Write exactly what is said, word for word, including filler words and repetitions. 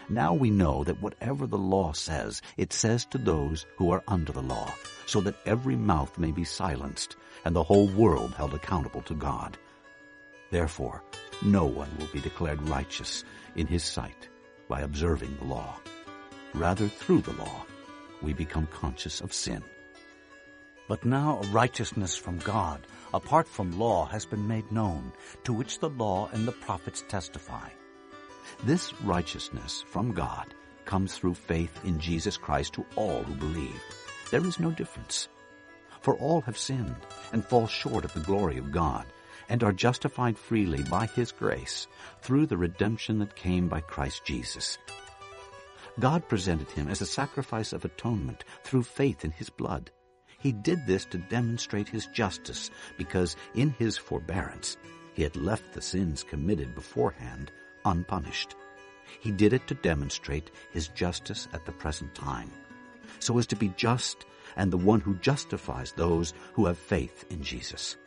Now we know that whatever the law says, it says to those who are under the law, so that every mouth may be silenced, and the whole world held accountable to God. Therefore, no one will be declared righteous in his sight by observing the law. Rather, through the law, we become conscious of sin. But now a righteousness from God, apart from law, has been made known, to which the law and the prophets testify. This righteousness from God comes through faith in Jesus Christ to all who believe. There is no difference. For all have sinned and fall short of the glory of God, and are justified freely by his grace through the redemption that came by Christ Jesus. God presented him as a sacrifice of atonement through faith in his blood. He did this to demonstrate his justice, because in his forbearance he had left the sins committed beforehand unpunished. He did it to demonstrate his justice at the present time, so as to be just and the one who justifies those who have faith in Jesus.